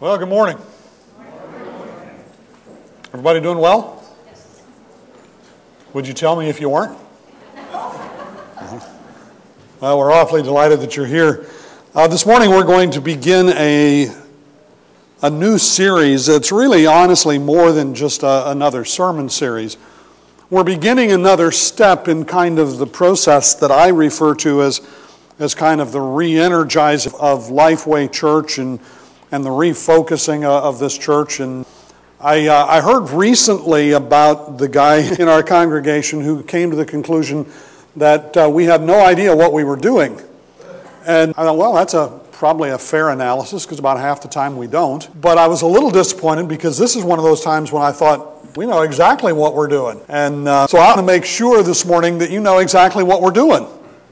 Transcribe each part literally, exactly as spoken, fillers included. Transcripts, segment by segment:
Well, good morning. Everybody doing well? Would you tell me if you weren't? Well, we're awfully delighted that you're here. Uh, this morning we're going to begin a, a new series that's really honestly more than just a, another sermon series. We're beginning another step in kind of the process that I refer to as, as kind of the re-energize of Lifeway Church and and the refocusing of this church. And I, uh, I heard recently about the guy in our congregation who came to the conclusion that uh, we had no idea what we were doing. And I thought, well, that's a probably a fair analysis, because about half the time we don't. But I was a little disappointed, because this is one of those times when I thought, we know exactly what we're doing. And uh, so I want to make sure this morning that you know exactly what we're doing.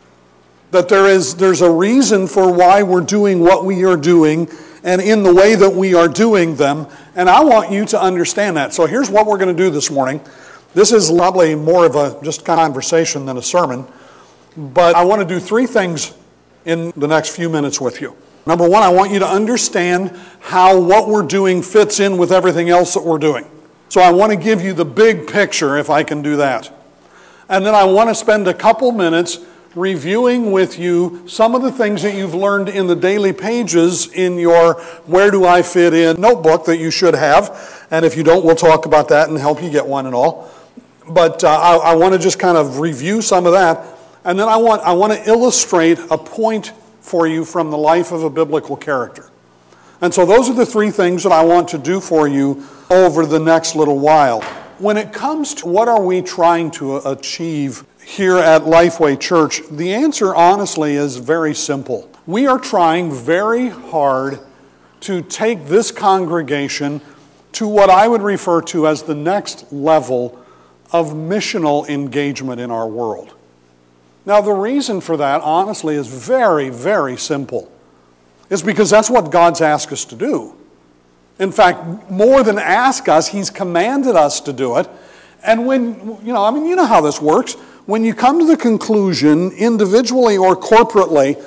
That there is there's a reason for why we're doing what we are doing, and in the way that we are doing them, and I want you to understand that. So here's what we're going to do this morning. This is probably more of a just kind of conversation than a sermon, but I want to do three things in the next few minutes with you. Number one, I want you to understand how what we're doing fits in with everything else that we're doing. So I want to give you the big picture, if I can do that. And then I want to spend a couple minutes reviewing with you some of the things that you've learned in the daily pages in your Where Do I Fit In notebook that you should have. And if you don't, we'll talk about that and help you get one and all. But uh, I, I want to just kind of review some of that. And then I want, I want to illustrate a point for you from the life of a biblical character. And so those are the three things that I want to do for you over the next little while. When it comes to what are we trying to achieve here at Lifeway Church, the answer honestly is very simple. We are trying very hard to take this congregation to what I would refer to as the next level of missional engagement in our world. Now, the reason for that honestly is very, very simple. It's because that's what God's asked us to do. In fact, more than ask us, He's commanded us to do it. And when, you know, I mean, you know how this works. When you come to the conclusion, individually or corporately,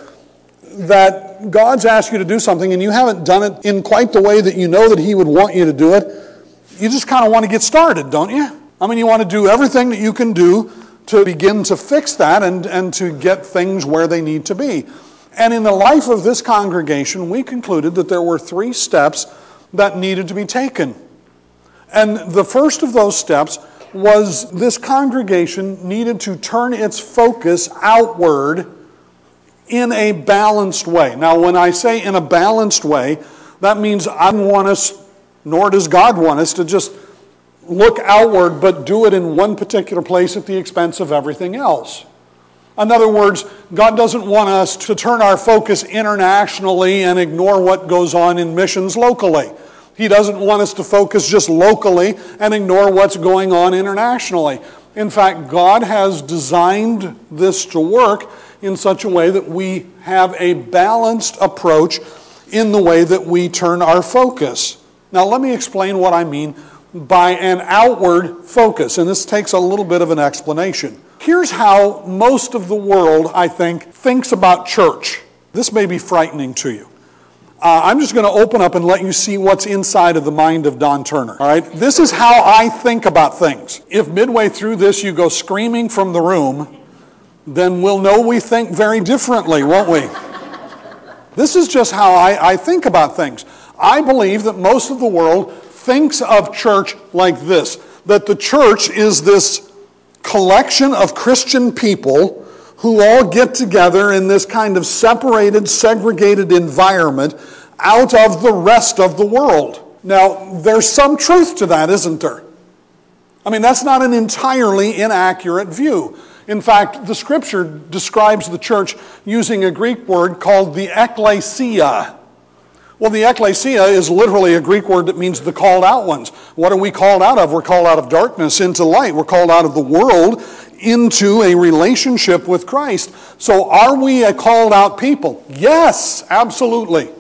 that God's asked you to do something and you haven't done it in quite the way that you know that He would want you to do it, you just kind of want to get started, don't you? I mean, you want to do everything that you can do to begin to fix that and, and to get things where they need to be. And in the life of this congregation, we concluded that there were three steps that needed to be taken. And the first of those steps was this congregation needed to turn its focus outward in a balanced way. Now, when I say in a balanced way, that means I don't want us, nor does God want us, to just look outward but do it in one particular place at the expense of everything else. In other words, God doesn't want us to turn our focus internationally and ignore what goes on in missions locally. He doesn't want us to focus just locally and ignore what's going on internationally. In fact, God has designed this to work in such a way that we have a balanced approach in the way that we turn our focus. Now, let me explain what I mean by an outward focus, and this takes a little bit of an explanation. Here's how most of the world, I think, thinks about church. This may be frightening to you. Uh, I'm just going to open up and let you see what's inside of the mind of Don Turner. All right? This is how I think about things. If midway through this you go screaming from the room, then we'll know we think very differently, won't we? This is just how I, I think about things. I believe that most of the world thinks of church like this, that the church is this collection of Christian people who all get together in this kind of separated, segregated environment out of the rest of the world. Now, there's some truth to that, isn't there? I mean, that's not an entirely inaccurate view. In fact, the Scripture describes the church using a Greek word called the ekklesia. Well, the ekklesia is literally a Greek word that means the called out ones. What are we called out of? We're called out of darkness into light. We're called out of the world into a relationship with Christ. So are we a called out people? Yes, absolutely.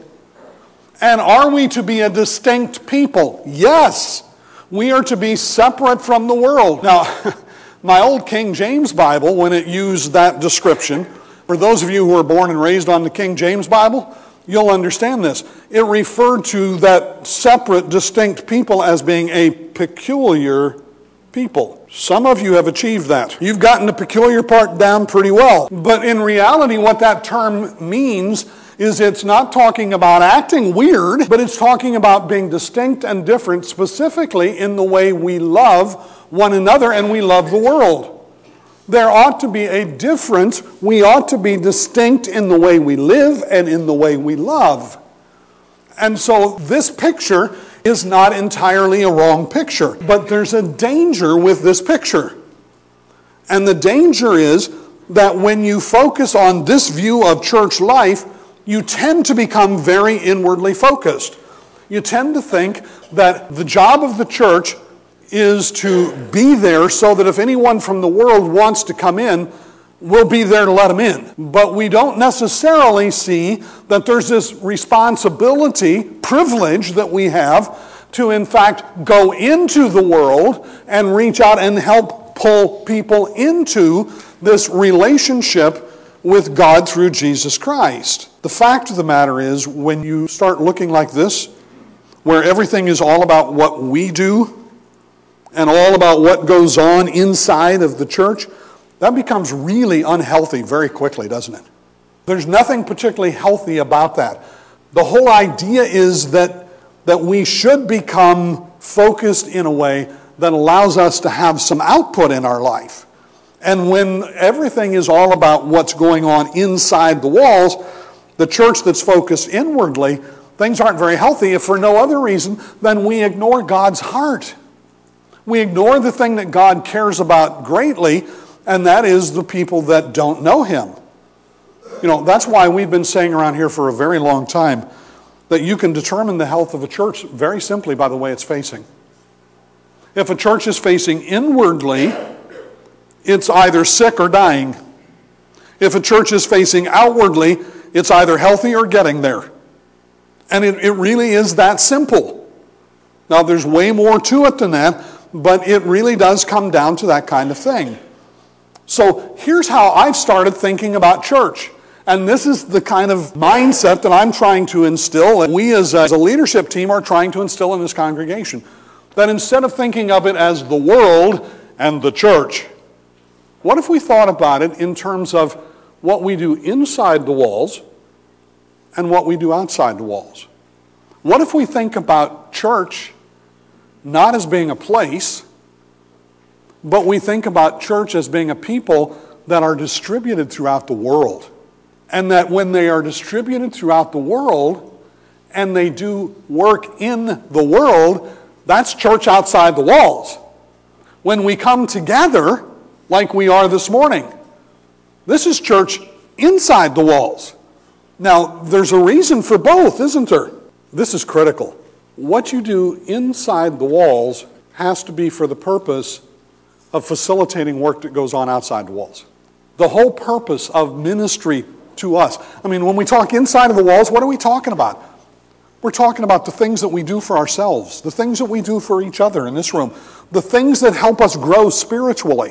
And are we to be a distinct people? Yes. We are to be separate from the world. Now, my old King James Bible, when it used that description, for those of you who were born and raised on the King James Bible, you'll understand this. It referred to that separate, distinct people as being a peculiar people. Some of you have achieved that. You've gotten the peculiar part down pretty well. But in reality, what that term means is it's not talking about acting weird, but it's talking about being distinct and different, specifically in the way we love one another and we love the world. There ought to be a difference. We ought to be distinct in the way we live and in the way we love. And so this picture is not entirely a wrong picture, but there's a danger with this picture. And the danger is that when you focus on this view of church life, you tend to become very inwardly focused. You tend to think that the job of the church is to be there so that if anyone from the world wants to come in, we'll be there to let them in. But we don't necessarily see that there's this responsibility, privilege that we have to in fact go into the world and reach out and help pull people into this relationship with God through Jesus Christ. The fact of the matter is, when you start looking like this, where everything is all about what we do and all about what goes on inside of the church, that becomes really unhealthy very quickly, doesn't it? There's nothing particularly healthy about that. The whole idea is that, that we should become focused in a way that allows us to have some output in our life. And when everything is all about what's going on inside the walls, the church that's focused inwardly, things aren't very healthy if for no other reason than we ignore God's heart. We ignore the thing that God cares about greatly, and that is the people that don't know Him. You know, that's why we've been saying around here for a very long time that you can determine the health of a church very simply by the way it's facing. If a church is facing inwardly, it's either sick or dying. If a church is facing outwardly, it's either healthy or getting there. And it, it really is that simple. Now, there's way more to it than that, but it really does come down to that kind of thing. So here's how I've started thinking about church. And this is the kind of mindset that I'm trying to instill, and we as a, as a leadership team are trying to instill in this congregation. That instead of thinking of it as the world and the church, what if we thought about it in terms of what we do inside the walls and what we do outside the walls? What if we think about church not as being a place, but we think about church as being a people that are distributed throughout the world? And that when they are distributed throughout the world and they do work in the world, that's church outside the walls. When we come together, like we are this morning, this is church inside the walls. Now, there's a reason for both, isn't there? This is critical. What you do inside the walls has to be for the purpose of facilitating work that goes on outside the walls. The whole purpose of ministry to us. I mean, when we talk inside of the walls, what are we talking about? We're talking about the things that we do for ourselves, the things that we do for each other in this room, the things that help us grow spiritually.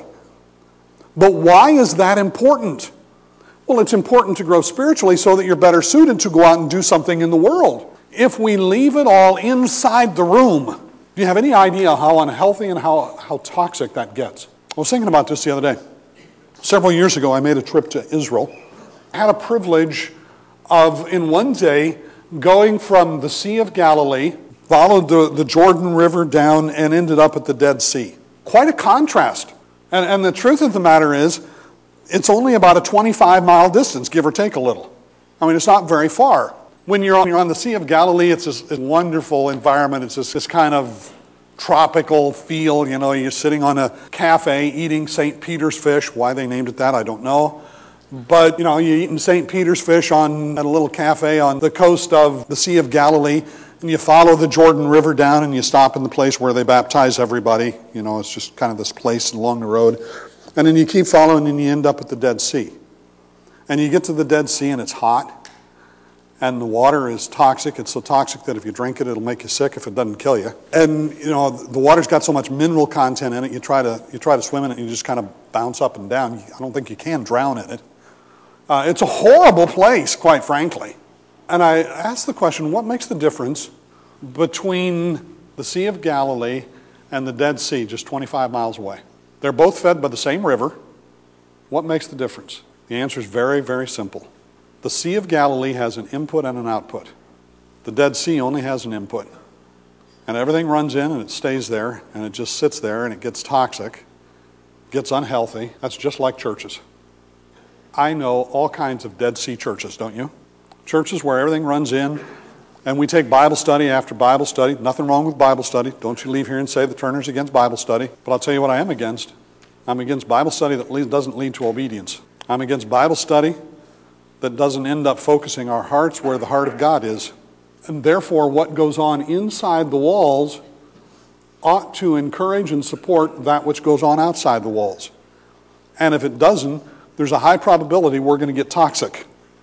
But why is that important? Well, it's important to grow spiritually so that you're better suited to go out and do something in the world. If we leave it all inside the room, do you have any idea how unhealthy and how, how toxic that gets? I was thinking about this the other day. Several years ago, I made a trip to Israel. I had a privilege of, in one day, going from the Sea of Galilee, followed the, the Jordan River down, and ended up at the Dead Sea. Quite a contrast. And, and the truth of the matter is, it's only about a twenty-five mile distance, give or take a little. I mean, it's not very far. When you're on, you're on the Sea of Galilee, it's this, this wonderful environment. It's this, this kind of tropical feel. You know, you're sitting on a cafe eating Saint Peter's fish. Why they named it that, I don't know. But, you know, you're eating Saint Peter's fish on, at a little cafe on the coast of the Sea of Galilee, and you follow the Jordan River down, and you stop in the place where they baptize everybody. You know, it's just kind of this place along the road. And then you keep following, and you end up at the Dead Sea. And you get to the Dead Sea, and it's hot, and the water is toxic. It's so toxic that if you drink it, it'll make you sick if it doesn't kill you. And, you know, the water's got so much mineral content in it, you try to you try to swim in it, and you just kind of bounce up and down. I don't think you can drown in it. Uh, it's a horrible place, quite frankly. And I asked the question, what makes the difference between the Sea of Galilee and the Dead Sea, just twenty-five miles away? They're both fed by the same river. What makes the difference? The answer is very, very simple. The Sea of Galilee has an input and an output. The Dead Sea only has an input. And everything runs in and it stays there, and it just sits there, and it gets toxic, gets unhealthy. That's just like churches. I know all kinds of Dead Sea churches, don't you? Churches where everything runs in, and we take Bible study after Bible study. Nothing wrong with Bible study. Don't you leave here and say the Turner's against Bible study. But I'll tell you what I am against. I'm against Bible study that lead, doesn't lead to obedience. I'm against Bible study that doesn't end up focusing our hearts where the heart of God is. And therefore, what goes on inside the walls ought to encourage and support that which goes on outside the walls. And if it doesn't, there's a high probability we're going to get toxic.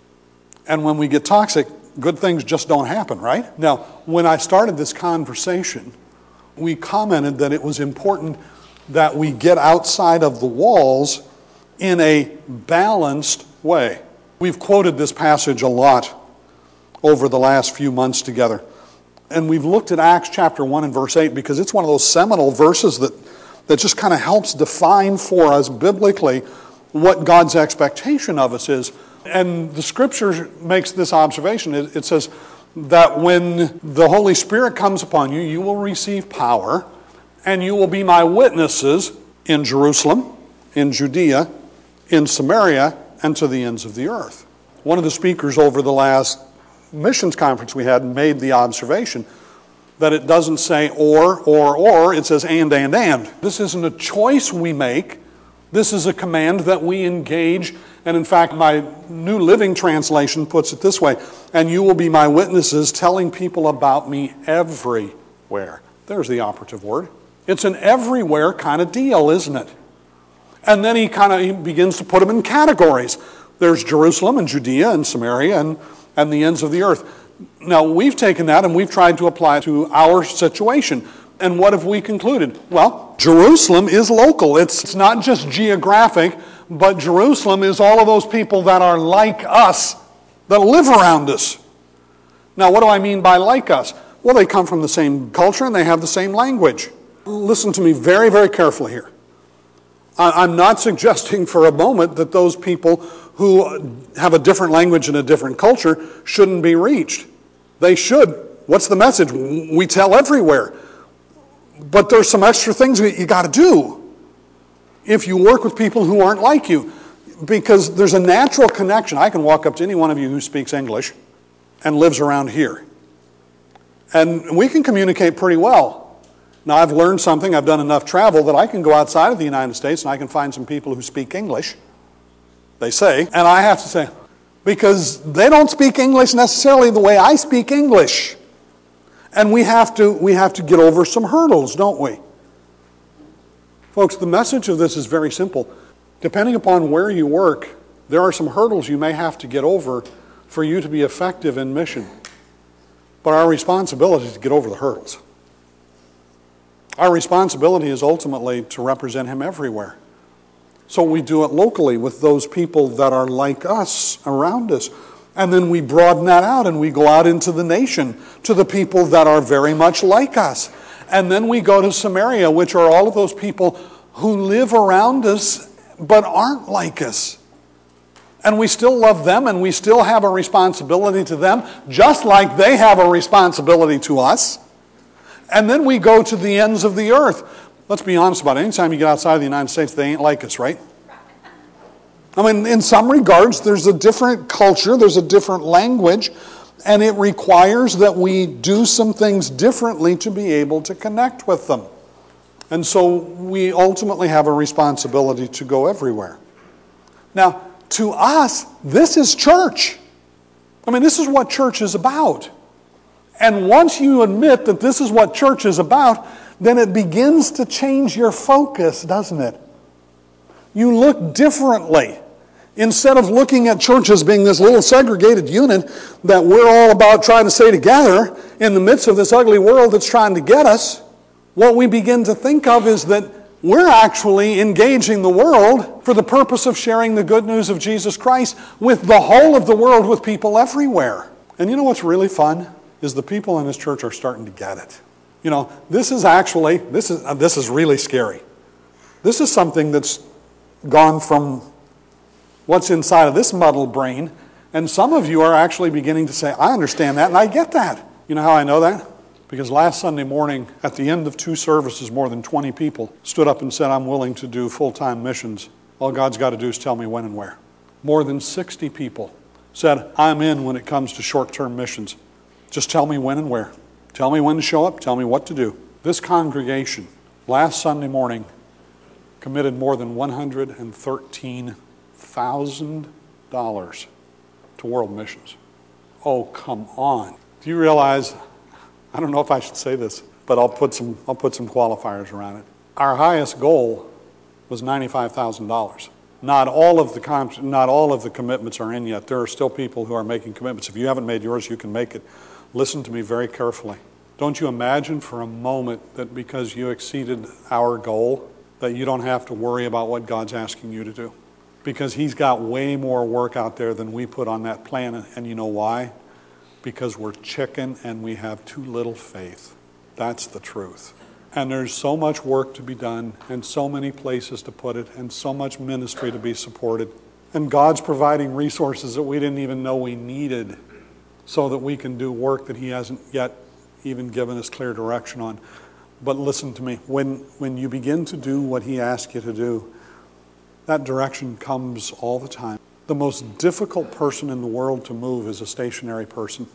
And when we get toxic, good things just don't happen, right? Now, when I started this conversation, we commented that it was important that we get outside of the walls in a balanced way. We've quoted this passage a lot over the last few months together. And we've looked at Acts chapter one and verse eight because it's one of those seminal verses that, that just kind of helps define for us biblically what God's expectation of us is. And the Scripture makes this observation. It, it says that when the Holy Spirit comes upon you, you will receive power, and you will be my witnesses in Jerusalem, in Judea, in Samaria, and to the ends of the earth. One of the speakers over the last missions conference we had made the observation that it doesn't say or, or, or, it says and, and, and. This isn't a choice we make. This is a command that we engage. And in fact, my New Living Translation puts it this way, and you will be my witnesses telling people about me everywhere. There's the operative word. It's an everywhere kind of deal, isn't it? And then he kind of he begins to put them in categories. There's Jerusalem and Judea and Samaria and, and the ends of the earth. Now, we've taken that and we've tried to apply it to our situation. And what have we concluded? Well, Jerusalem is local. It's, it's not just geographic, but Jerusalem is all of those people that are like us, that live around us. Now, what do I mean by like us? Well, they come from the same culture and they have the same language. Listen to me very, very carefully here. I'm not suggesting for a moment that those people who have a different language and a different culture shouldn't be reached. They should. What's the message? We tell everywhere. But there's some extra things that you got to do if you work with people who aren't like you. Because there's a natural connection. I can walk up to any one of you who speaks English and lives around here. And we can communicate pretty well. Now, I've learned something. I've done enough travel that I can go outside of the United States and I can find some people who speak English. They say. And I have to say, because they don't speak English necessarily the way I speak English. And we have to, we have to get over some hurdles, don't we? Folks, the message of this is very simple. Depending upon where you work, there are some hurdles you may have to get over for you to be effective in mission. But our responsibility is to get over the hurdles. Our responsibility is ultimately to represent Him everywhere. So we do it locally with those people that are like us around us. And then we broaden that out and we go out into the nation to the people that are very much like us. And then we go to Samaria, which are all of those people who live around us but aren't like us. And we still love them and we still have a responsibility to them, just like they have a responsibility to us. And then we go to the ends of the earth. Let's be honest about it. Anytime you get outside of the United States, they ain't like us, right? I mean, in some regards, there's a different culture, there's a different language, and it requires that we do some things differently to be able to connect with them. And so we ultimately have a responsibility to go everywhere. Now, to us, this is church. I mean, this is what church is about. And once you admit that this is what church is about, then it begins to change your focus, doesn't it? You look differently. Instead of looking at church as being this little segregated unit that we're all about trying to stay together in the midst of this ugly world that's trying to get us, what we begin to think of is that we're actually engaging the world for the purpose of sharing the good news of Jesus Christ with the whole of the world, with people everywhere. And you know what's really fun? Is the people in this church are starting to get it. You know, this is actually, this is, uh, this is really scary. This is something that's gone from what's inside of this muddled brain, and some of you are actually beginning to say, I understand that and I get that. You know how I know that? Because last Sunday morning, at the end of two services, more than twenty people stood up and said, I'm willing to do full-time missions. All God's got to do is tell me when and where. More than sixty people said, I'm in when it comes to short-term missions. Just tell me when and where. Tell me when to show up. Tell me what to do. This congregation, last Sunday morning, committed more than one hundred thirteen thousand dollars to world missions. Oh, come on. Do you realize, I don't know if I should say this, but I'll put some, I'll put some qualifiers around it. Our highest goal was ninety-five thousand dollars. Not all of the com- not all of the commitments are in yet. There are still people who are making commitments. If you haven't made yours, you can make it. Listen to me very carefully. Don't you imagine for a moment that because you exceeded our goal, that you don't have to worry about what God's asking you to do? Because He's got way more work out there than we put on that plan. And you know why? Because we're chicken and we have too little faith. That's the truth. And there's so much work to be done and so many places to put it and so much ministry to be supported. And God's providing resources that we didn't even know we needed so that we can do work that He hasn't yet even given us clear direction on. But listen to me, when, when you begin to do what He asks you to do, that direction comes all the time. The most difficult person in the world to move is a stationary person.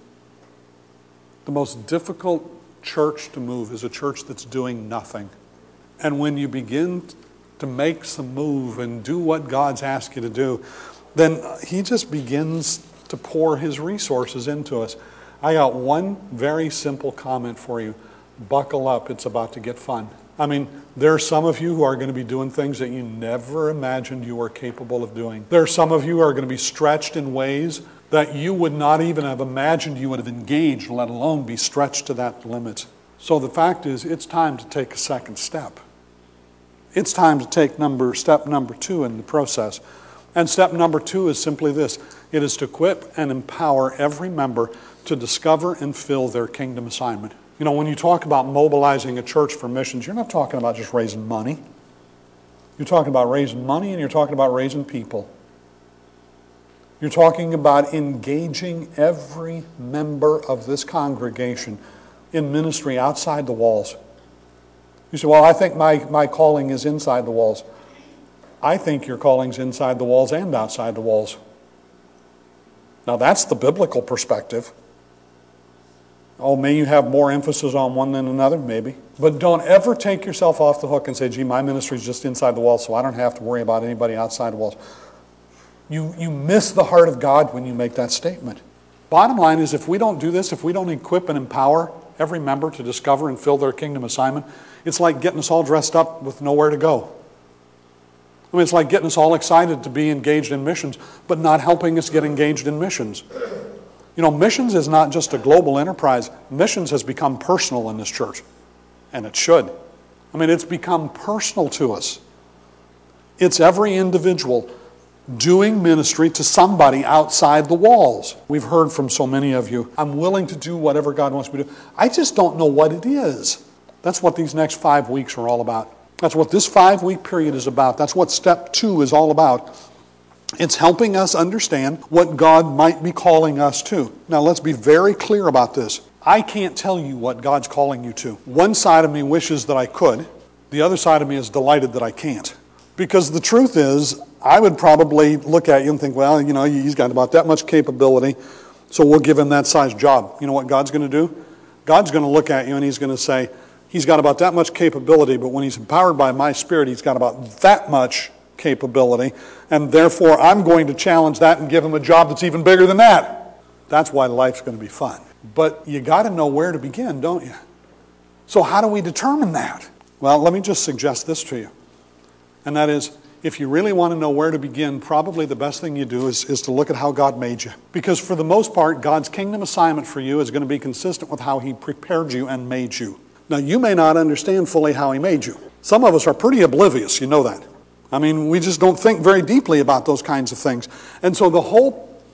The most difficult church to move is a church that's doing nothing. And when you begin to make some move and do what God's asked you to do, then He just begins to pour His resources into us. I got one very simple comment for you. Buckle up, it's about to get fun. I mean, there are some of you who are going to be doing things that you never imagined you were capable of doing. There are some of you who are going to be stretched in ways that you would not even have imagined you would have engaged, let alone be stretched to that limit. So the fact is, it's time to take a second step. It's time to take number step number two in the process. And step number two is simply this. It is to equip and empower every member to discover and fill their kingdom assignment. You know, when you talk about mobilizing a church for missions, you're not talking about just raising money. You're talking about raising money and you're talking about raising people. You're talking about engaging every member of this congregation in ministry outside the walls. You say, well, I think my, my calling is inside the walls. I think your calling's inside the walls and outside the walls. Now that's the biblical perspective. Oh, may you have more emphasis on one than another? Maybe. But don't ever take yourself off the hook and say, gee, my ministry's just inside the walls, so I don't have to worry about anybody outside the walls. You, you miss the heart of God when you make that statement. Bottom line is, if we don't do this, if we don't equip and empower every member to discover and fill their kingdom assignment, it's like getting us all dressed up with nowhere to go. I mean, it's like getting us all excited to be engaged in missions, but not helping us get engaged in missions. You know, missions is not just a global enterprise. Missions has become personal in this church, and it should. I mean, it's become personal to us. It's every individual doing ministry to somebody outside the walls. We've heard from so many of you, I'm willing to do whatever God wants me to do. I just don't know what it is. That's what these next five weeks are all about. That's what this five-week period is about. That's what step two is all about. It's helping us understand what God might be calling us to. Now, let's be very clear about this. I can't tell you what God's calling you to. One side of me wishes that I could. The other side of me is delighted that I can't. Because the truth is, I would probably look at you and think, well, you know, he's got about that much capability, so we'll give him that size job. You know what God's going to do? God's going to look at you and he's going to say, he's got about that much capability, but when he's empowered by my Spirit, he's got about that much capability, and therefore I'm going to challenge that and give him a job that's even bigger than that. That's why life's going to be fun. But you got to know where to begin, don't you? So how do we determine that? Well, let me just suggest this to you. And that is, if you really want to know where to begin, probably the best thing you do is, is to look at how God made you. Because for the most part, God's kingdom assignment for you is going to be consistent with how he prepared you and made you. Now, you may not understand fully how he made you. Some of us are pretty oblivious, you know that. I mean, we just don't think very deeply about those kinds of things. And so the whole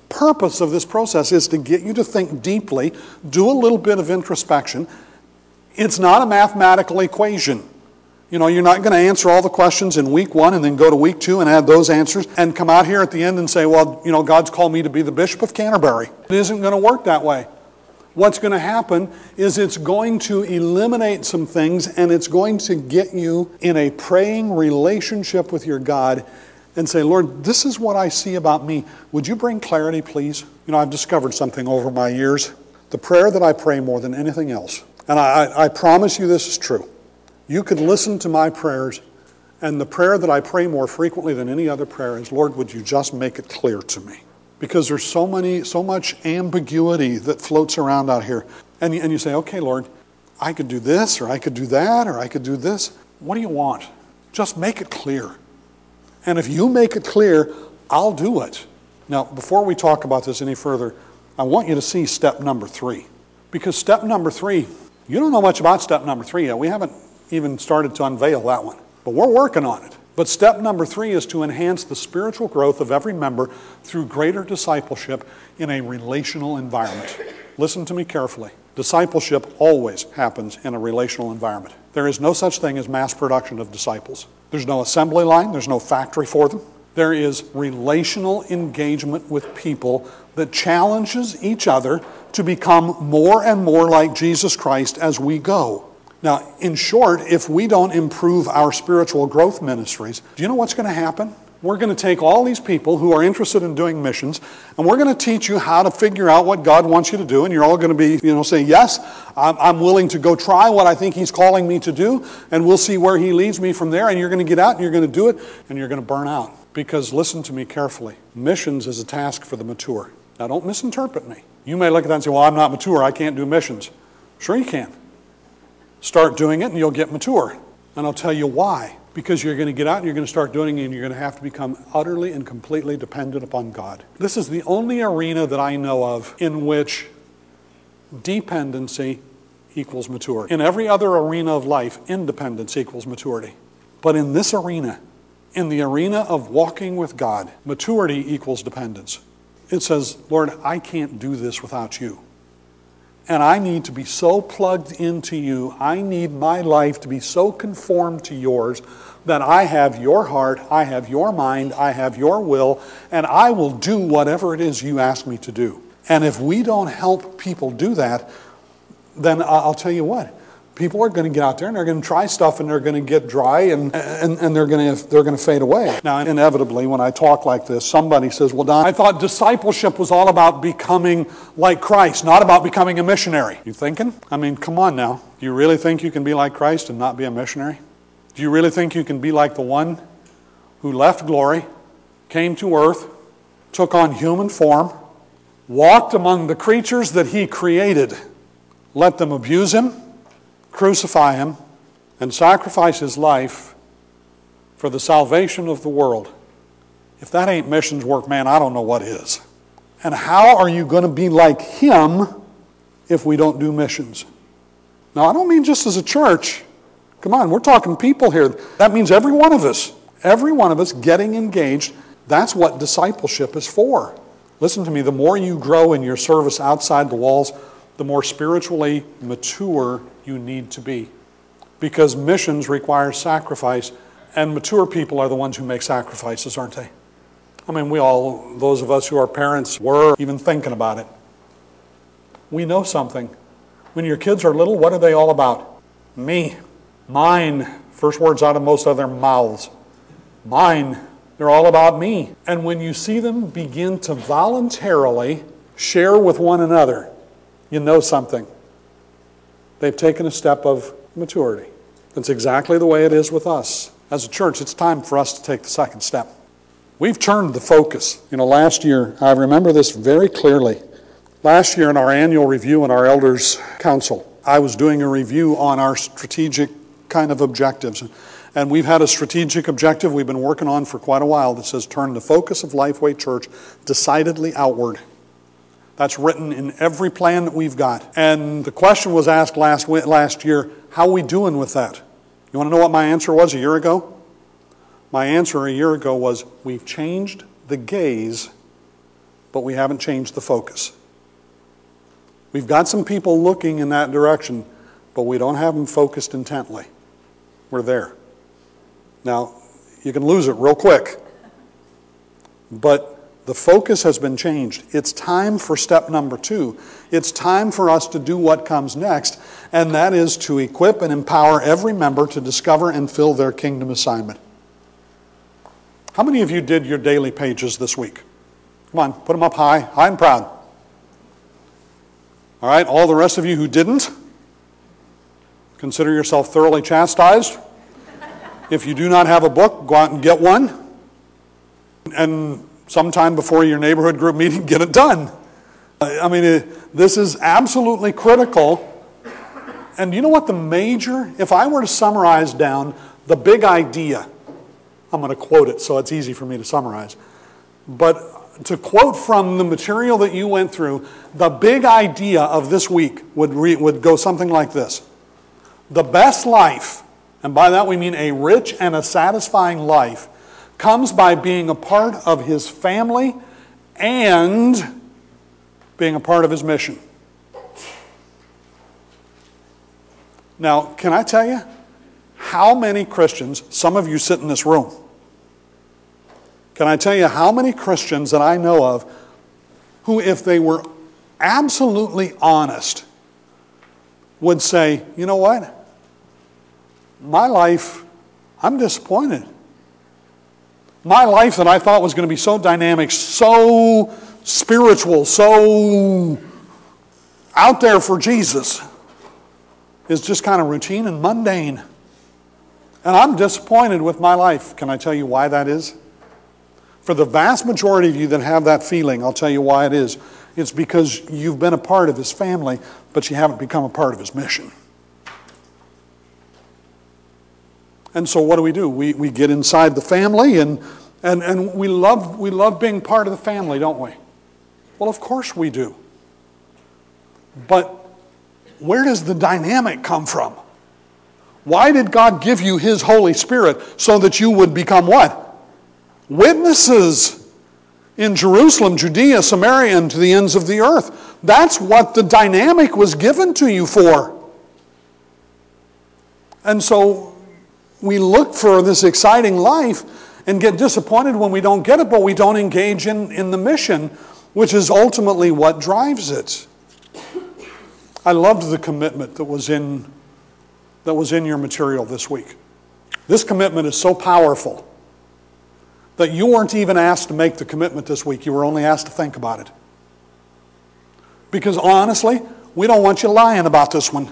purpose of this process is to get you to think deeply, do a little bit of introspection. It's not a mathematical equation. You know, you're not going to answer all the questions in week one and then go to week two and add those answers and come out here at the end and say, well, you know, God's called me to be the Bishop of Canterbury. It isn't going to work that way. What's going to happen is it's going to eliminate some things, and it's going to get you in a praying relationship with your God and say, Lord, this is what I see about me. Would you bring clarity, please? You know, I've discovered something over my years. The prayer that I pray more than anything else, and I, I, I promise you this is true. You could listen to my prayers, and the prayer that I pray more frequently than any other prayer is, Lord, would you just make it clear to me? Because there's so many, so much ambiguity that floats around out here. And you, and you say, okay, Lord, I could do this, or I could do that, or I could do this. What do you want? Just make it clear. And if you make it clear, I'll do it. Now, before we talk about this any further, I want you to see step number three. Because step number three, you don't know much about step number three yet. We haven't even started to unveil that one. But we're working on it. But step number three is to enhance the spiritual growth of every member through greater discipleship in a relational environment. Listen to me carefully. Discipleship always happens in a relational environment. There is no such thing as mass production of disciples. There's no assembly line. There's no factory for them. There is relational engagement with people that challenges each other to become more and more like Jesus Christ as we go. Now, in short, if we don't improve our spiritual growth ministries, do you know what's going to happen? We're going to take all these people who are interested in doing missions, and we're going to teach you how to figure out what God wants you to do, and you're all going to be, you know, say, yes, I'm, I'm willing to go try what I think He's calling me to do, and we'll see where He leads me from there, and you're going to get out, and you're going to do it, and you're going to burn out. Because listen to me carefully. Missions is a task for the mature. Now, don't misinterpret me. You may look at that and say, well, I'm not mature. I can't do missions. Sure you can. Start doing it and you'll get mature. And I'll tell you why. Because you're going to get out and you're going to start doing it and you're going to have to become utterly and completely dependent upon God. This is the only arena that I know of in which dependency equals maturity. In every other arena of life, independence equals maturity. But in this arena, in the arena of walking with God, maturity equals dependence. It says, Lord, I can't do this without you. And I need to be so plugged into you. I need my life to be so conformed to yours that I have your heart, I have your mind, I have your will, and I will do whatever it is you ask me to do. And if we don't help people do that, then I'll tell you what, people are going to get out there and they're going to try stuff and they're going to get dry and, and, and they're going to they're going to fade away. Now, inevitably, when I talk like this, somebody says, well, Don, I thought discipleship was all about becoming like Christ, not about becoming a missionary. You thinking? I mean, come on now. Do you really think you can be like Christ and not be a missionary? Do you really think you can be like the one who left glory, came to earth, took on human form, walked among the creatures that He created, let them abuse Him, crucify Him, and sacrifice His life for the salvation of the world? If that ain't missions work, man, I don't know what is. And how are you going to be like Him if we don't do missions? Now, I don't mean just as a church. Come on, we're talking people here. That means every one of us, every one of us getting engaged. That's what discipleship is for. Listen to me, the more you grow in your service outside the walls, the more spiritually mature you need to be. Because missions require sacrifice, and mature people are the ones who make sacrifices, aren't they? I mean, we all, those of us who are parents, were even thinking about it. We know something. When your kids are little, what are they all about? Me. Mine. First words out of most of their mouths. Mine. They're all about me. And when you see them begin to voluntarily share with one another, you know something. They've taken a step of maturity. That's exactly the way it is with us. As a church, it's time for us to take the second step. We've turned the focus. You know, last year, I remember this very clearly. Last year in our annual review in our Elders' Council, I was doing a review on our strategic kind of objectives. And we've had a strategic objective we've been working on for quite a while that says, turn the focus of Lifeway Church decidedly outward. That's written in every plan that we've got. And the question was asked last last year, how are we doing with that? You want to know what my answer was a year ago? My answer a year ago was, we've changed the gaze, but we haven't changed the focus. We've got some people looking in that direction, but we don't have them focused intently. We're there. Now, you can lose it real quick, but the focus has been changed. It's time for step number two. It's time for us to do what comes next, and that is to equip and empower every member to discover and fill their kingdom assignment. How many of you did your daily pages this week? Come on, put them up high, high and proud. All right, all the rest of you who didn't, consider yourself thoroughly chastised. If you do not have a book, go out and get one. And sometime before your neighborhood group meeting, get it done. I mean, it, this is absolutely critical. And you know what the major, if I were to summarize down the big idea, I'm going to quote it so it's easy for me to summarize. But to quote from the material that you went through, the big idea of this week would, re, would go something like this. The best life, and by that we mean a rich and a satisfying life, comes by being a part of his family and being a part of his mission. Now, can I tell you how many Christians, some of you sit in this room, can I tell you how many Christians that I know of who, if they were absolutely honest, would say, you know what? My life, I'm disappointed. My life that I thought was going to be so dynamic, so spiritual, so out there for Jesus, is just kind of routine and mundane. And I'm disappointed with my life. Can I tell you why that is? For the vast majority of you that have that feeling, I'll tell you why it is. It's because you've been a part of his family, but you haven't become a part of his mission. And so what do we do? We we get inside the family, and and, and we love we love being part of the family, don't we? Well, of course we do. But where does the dynamic come from? Why did God give you his Holy Spirit? So that you would become what? Witnesses in Jerusalem, Judea, Samaria, and to the ends of the earth. That's what the dynamic was given to you for. And so we look for this exciting life and get disappointed when we don't get it, but we don't engage in, in the mission, which is ultimately what drives it. I loved the commitment that was in that was in your material this week. This commitment is so powerful that you weren't even asked to make the commitment this week. You were only asked to think about it. Because honestly, we don't want you lying about this one.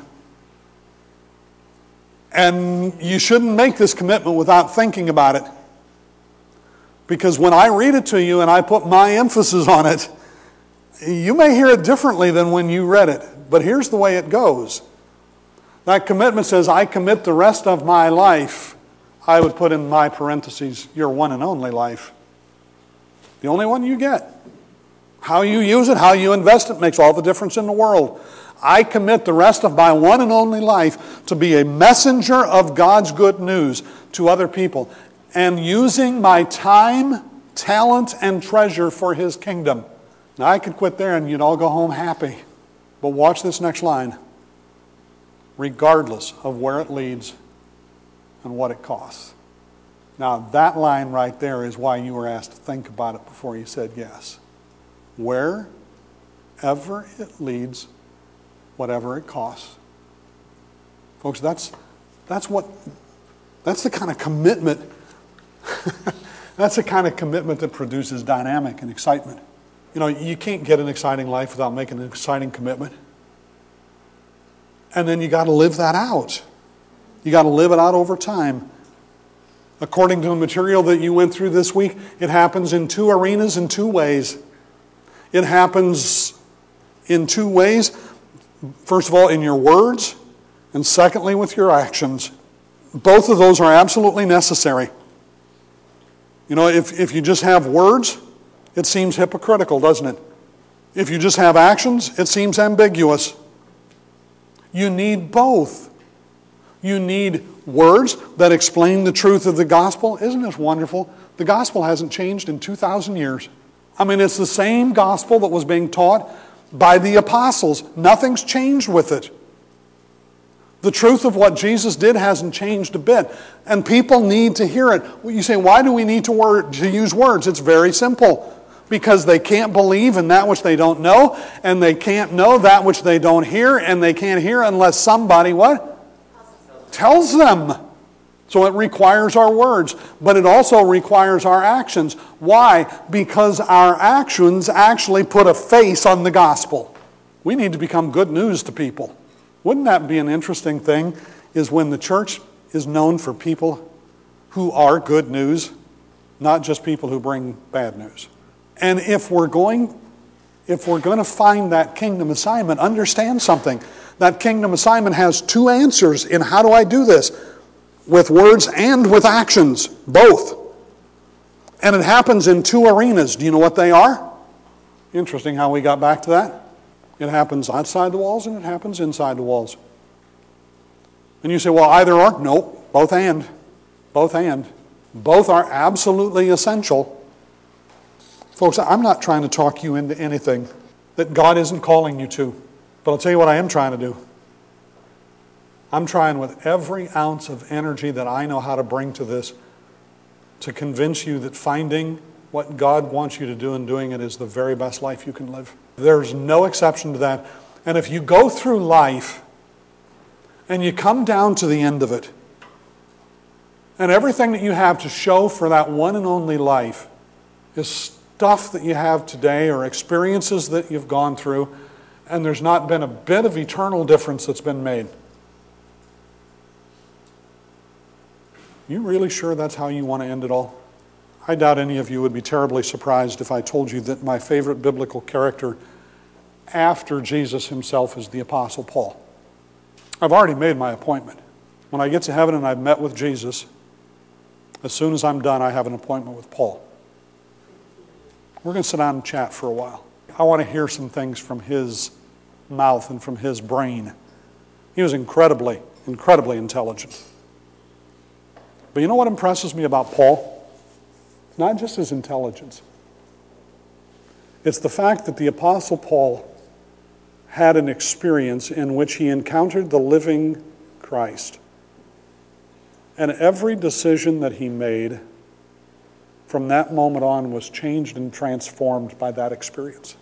And you shouldn't make this commitment without thinking about it. Because when I read it to you and I put my emphasis on it, you may hear it differently than when you read it. But here's the way it goes. That commitment says, I commit the rest of my life. I would put in my parentheses, your one and only life. The only one you get. How you use it, how you invest it makes all the difference in the world. I commit the rest of my one and only life to be a messenger of God's good news to other people and using my time, talent, and treasure for his kingdom. Now, I could quit there and you'd all go home happy. But watch this next line. Regardless of where it leads and what it costs. Now, that line right there is why you were asked to think about it before you said yes. Wherever it leads, whatever it costs. Folks, that's that's what that's the kind of commitment that's the kind of commitment that produces dynamic and excitement. You know, you can't get an exciting life without making an exciting commitment. And then you got to live that out. You got to live it out over time. According to the material that you went through this week, it happens in two arenas in two ways. It happens in two ways. First of all, in your words, and secondly, with your actions. Both of those are absolutely necessary. You know, if, if you just have words, it seems hypocritical, doesn't it? If you just have actions, it seems ambiguous. You need both. You need words that explain the truth of the gospel. Isn't this wonderful? The gospel hasn't changed in two thousand years. I mean, it's the same gospel that was being taught by the apostles. Nothing's changed with it. The truth of what Jesus did hasn't changed a bit. And people need to hear it. You say, why do we need to, word, to use words? It's very simple. Because they can't believe in that which they don't know, and they can't know that which they don't hear, and they can't hear unless somebody, what? Tells them. So it requires our words, but it also requires our actions. Why? Because our actions actually put a face on the gospel. We need to become good news to people. Wouldn't that be an interesting thing, is when the church is known for people who are good news, not just people who bring bad news. And if we're going, if we're going to find that kingdom assignment, understand something. That kingdom assignment has two answers in how do I do this? With words and with actions, both. And it happens in two arenas. Do you know what they are? Interesting how we got back to that. It happens outside the walls and it happens inside the walls. And you say, well, either or. No, both and. Both and. Both are absolutely essential. Folks, I'm not trying to talk you into anything that God isn't calling you to. But I'll tell you what I am trying to do. I'm trying with every ounce of energy that I know how to bring to this to convince you that finding what God wants you to do and doing it is the very best life you can live. There's no exception to that. And if you go through life and you come down to the end of it, and everything that you have to show for that one and only life is stuff that you have today or experiences that you've gone through, and there's not been a bit of eternal difference that's been made. You really sure that's how you want to end it all? I doubt any of you would be terribly surprised if I told you that my favorite biblical character after Jesus himself is the Apostle Paul. I've already made my appointment. When I get to heaven and I've met with Jesus, as soon as I'm done, I have an appointment with Paul. We're going to sit down and chat for a while. I want to hear some things from his mouth and from his brain. He was incredibly, incredibly intelligent. But you know what impresses me about Paul? Not just his intelligence. It's the fact that the Apostle Paul had an experience in which he encountered the living Christ. And every decision that he made from that moment on was changed and transformed by that experience.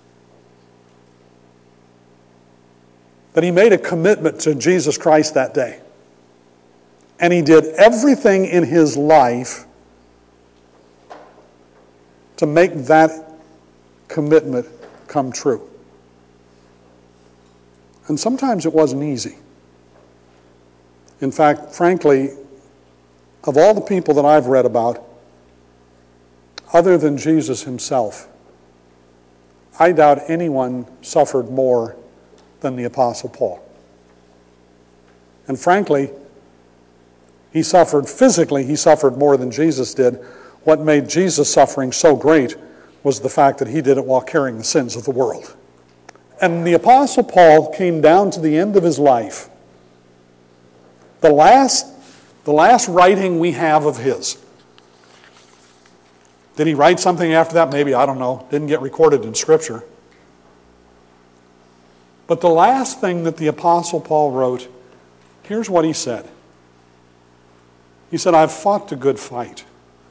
That he made a commitment to Jesus Christ that day. And he did everything in his life to make that commitment come true. And sometimes it wasn't easy. In fact, frankly, of all the people that I've read about, other than Jesus himself, I doubt anyone suffered more than the Apostle Paul. And frankly, he suffered physically, he suffered more than Jesus did. What made Jesus' suffering so great was the fact that he did it while carrying the sins of the world. And the Apostle Paul came down to the end of his life. The last, the last writing we have of his. Did he write something after that? Maybe, I don't know. Didn't get recorded in Scripture. But the last thing that the Apostle Paul wrote, here's what he said. He said, I've fought the good fight.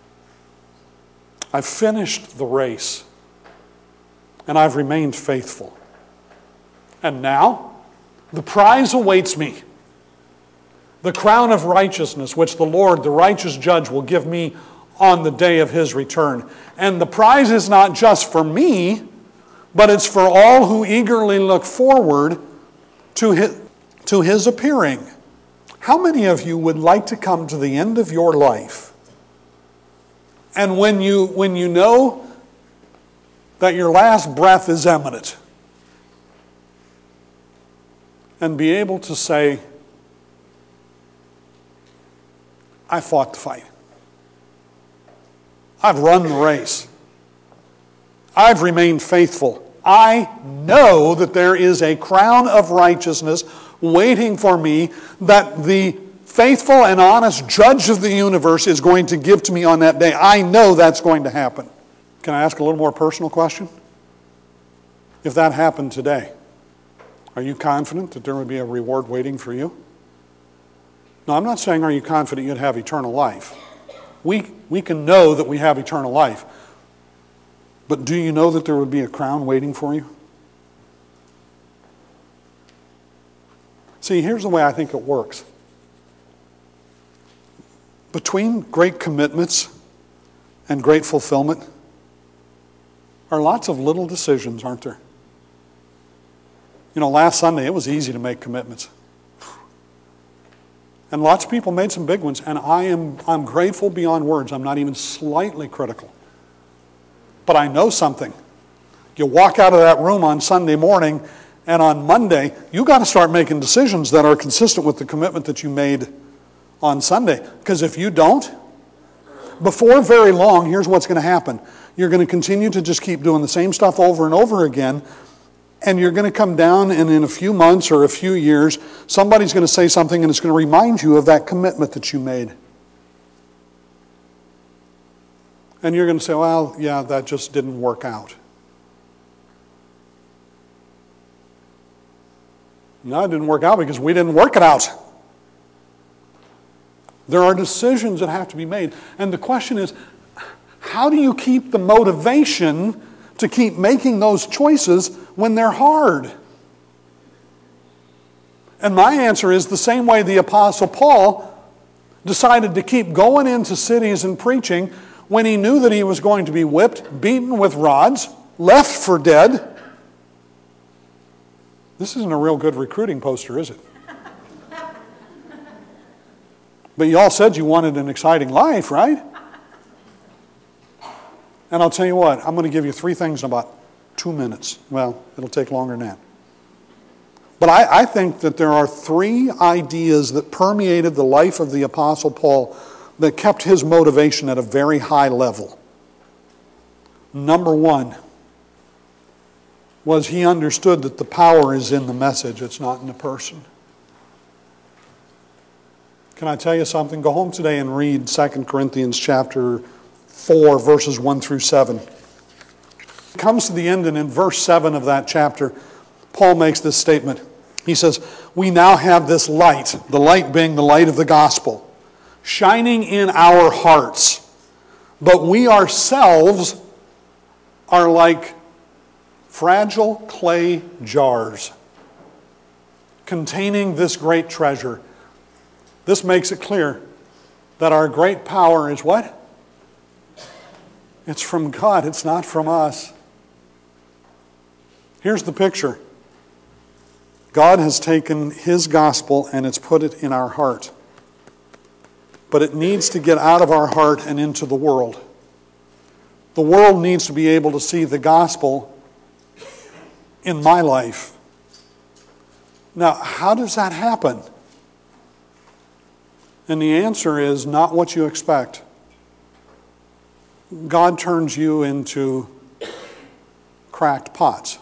I've finished the race. And I've remained faithful. And now, the prize awaits me. The crown of righteousness, which the Lord, the righteous judge, will give me on the day of his return. And the prize is not just for me, but it's for all who eagerly look forward to his, to his appearing. How many of you would like to come to the end of your life, and when you, when you know that your last breath is imminent, and be able to say, I fought the fight. I've run the race. I've remained faithful. I know that there is a crown of righteousness waiting for me that the faithful and honest judge of the universe is going to give to me on that day. I know that's going to happen. Can I ask a little more personal question? If that happened today, are you confident that there would be a reward waiting for you? No, I'm not saying are you confident you'd have eternal life. We, we can know that we have eternal life. But do you know that there would be a crown waiting for you? See, here's the way I think it works. Between great commitments and great fulfillment are lots of little decisions, aren't there? You know, last Sunday it was easy to make commitments. And lots of people made some big ones, and I am I'm grateful beyond words. I'm not even slightly critical. But I know something. You walk out of that room on Sunday morning, and on Monday, you got to start making decisions that are consistent with the commitment that you made on Sunday. Because if you don't, before very long, here's what's going to happen. You're going to continue to just keep doing the same stuff over and over again, and you're going to come down, and in a few months or a few years, somebody's going to say something, and it's going to remind you of that commitment that you made. And you're going to say, well, yeah, that just didn't work out. No, it didn't work out because we didn't work it out. There are decisions that have to be made. And the question is, how do you keep the motivation to keep making those choices when they're hard? And my answer is the same way the Apostle Paul decided to keep going into cities and preaching when he knew that he was going to be whipped, beaten with rods, left for dead. This isn't a real good recruiting poster, is it? But you all said you wanted an exciting life, right? And I'll tell you what, I'm going to give you three things in about two minutes. Well, it'll take longer than that. But I, I think that there are three ideas that permeated the life of the Apostle Paul that kept his motivation at a very high level. Number one was he understood that the power is in the message, it's not in the person. Can I tell you something? Go home today and read Second Corinthians chapter four, verses one through seven. It comes to the end, and in verse seven of that chapter, Paul makes this statement. He says, we now have this light, the light being the light of the gospel, shining in our hearts, but we ourselves are like fragile clay jars containing this great treasure. This makes it clear that our great power is what? It's from God. It's not from us. Here's the picture. God has taken His gospel and it's put it in our heart. But it needs to get out of our heart and into the world. The world needs to be able to see the gospel in my life. Now, how does that happen? And the answer is not what you expect. God turns you into cracked pots.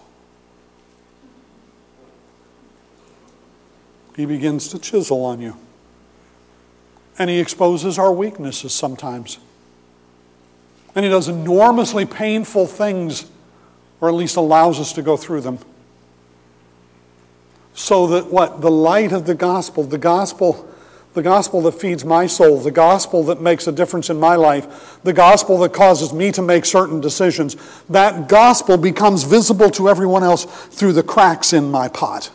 He begins to chisel on you. And He exposes our weaknesses sometimes. And He does enormously painful things, or at least allows us to go through them. So that what? The light of the gospel, the gospel, the gospel that feeds my soul, the gospel that makes a difference in my life, the gospel that causes me to make certain decisions, that gospel becomes visible to everyone else through the cracks in my pot.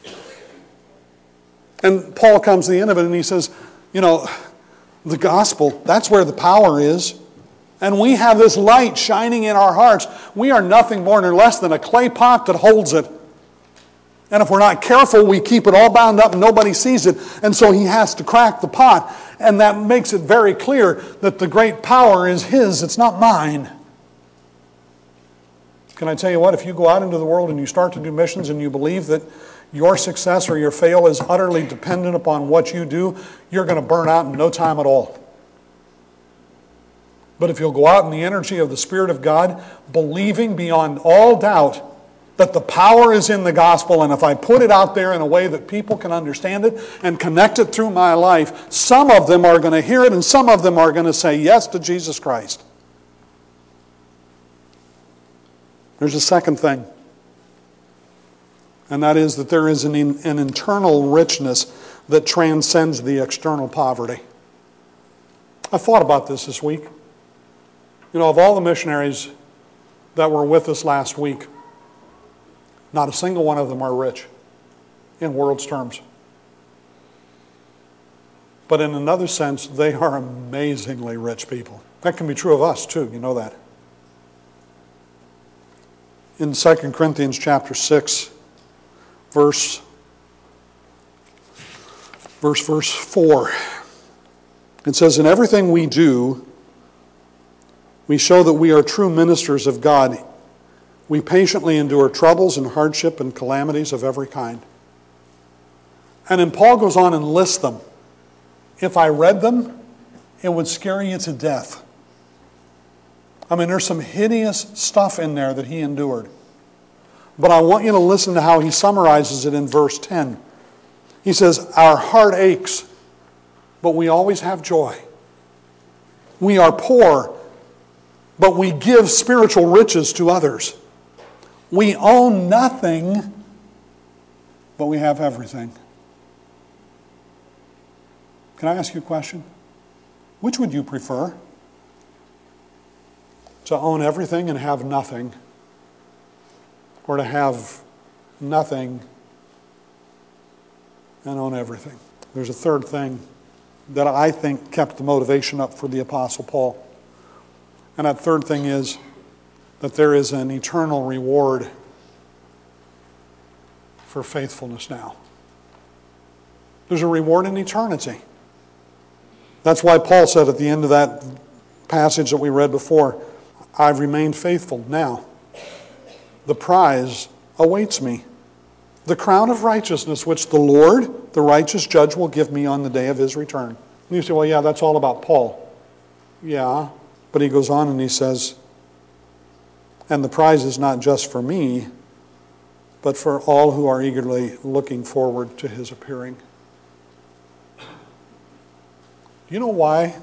And Paul comes to the end of it and he says, you know, the gospel, that's where the power is. And we have this light shining in our hearts. We are nothing more nor less than a clay pot that holds it. And if we're not careful, we keep it all bound up and nobody sees it. And so he has to crack the pot. And that makes it very clear that the great power is His. It's not mine. Can I tell you what? If you go out into the world and you start to do missions and you believe that your success or your fail is utterly dependent upon what you do, you're going to burn out in no time at all. But if you'll go out in the energy of the Spirit of God, believing beyond all doubt that the power is in the gospel, and if I put it out there in a way that people can understand it and connect it through my life, some of them are going to hear it and some of them are going to say yes to Jesus Christ. There's a second thing, and that is that there is an, in, an internal richness that transcends the external poverty. I thought about this this week. You know, of all the missionaries that were with us last week, not a single one of them are rich in world's terms. But in another sense, they are amazingly rich people. That can be true of us too, you know that. In Second Corinthians chapter six, verse, verse, verse four, it says, "In everything we do, we show that we are true ministers of God. We patiently endure troubles and hardship and calamities of every kind." And then Paul goes on and lists them. If I read them, it would scare you to death. I mean, there's some hideous stuff in there that he endured. But I want you to listen to how he summarizes it in verse ten. He says, "Our heart aches, but we always have joy. We are poor, but we give spiritual riches to others. We own nothing, but we have everything." Can I ask you a question? Which would you prefer? To own everything and have nothing, or to have nothing and own everything? There's a third thing that I think kept the motivation up for the Apostle Paul. And that third thing is that there is an eternal reward for faithfulness now. There's a reward in eternity. That's why Paul said at the end of that passage that we read before, "I've remained faithful. Now, the prize awaits me, the crown of righteousness which the Lord, the righteous judge, will give me on the day of his return." And you say, well, yeah, that's all about Paul. Yeah, but he goes on and he says, "And the prize is not just for me, but for all who are eagerly looking forward to his appearing." Do you know why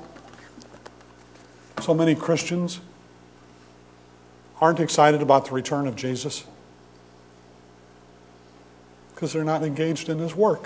so many Christians aren't excited about the return of Jesus? Because they're not engaged in his work.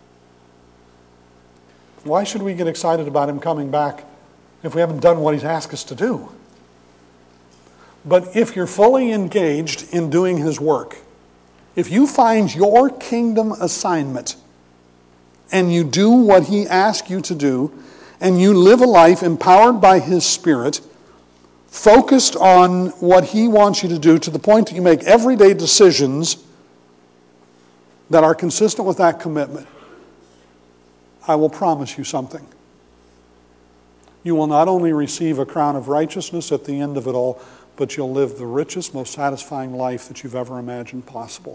Why should we get excited about him coming back if we haven't done what he's asked us to do? But if you're fully engaged in doing his work, if you find your kingdom assignment and you do what he asks you to do, and you live a life empowered by his Spirit, focused on what he wants you to do to the point that you make everyday decisions that are consistent with that commitment, I will promise you something. You will not only receive a crown of righteousness at the end of it all, but you'll live the richest, most satisfying life that you've ever imagined possible.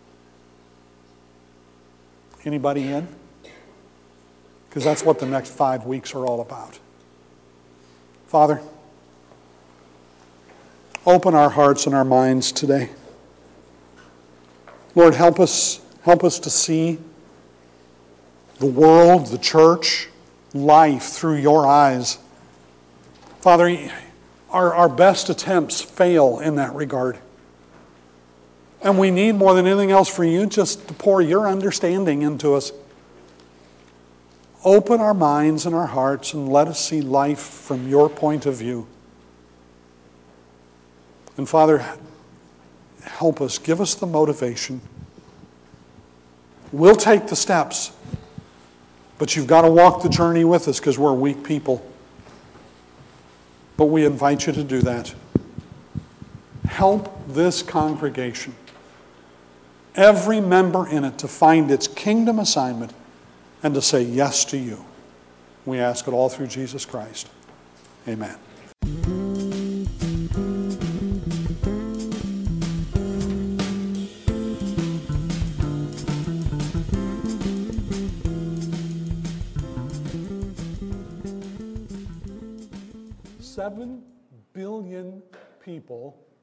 Anybody in? Because that's what the next five weeks are all about. Father, open our hearts and our minds today. Lord, help us, help us to see the world, the church, life through your eyes. Father, our, our best attempts fail in that regard. And we need more than anything else for you just to pour your understanding into us. Open our minds and our hearts and let us see life from your point of view. And Father, help us, give us the motivation. We'll take the steps, but you've got to walk the journey with us because we're weak people. But we invite you to do that. Help this congregation, every member in it, to find its kingdom assignment and to say yes to you. We ask it all through Jesus Christ. Amen. Seven billion people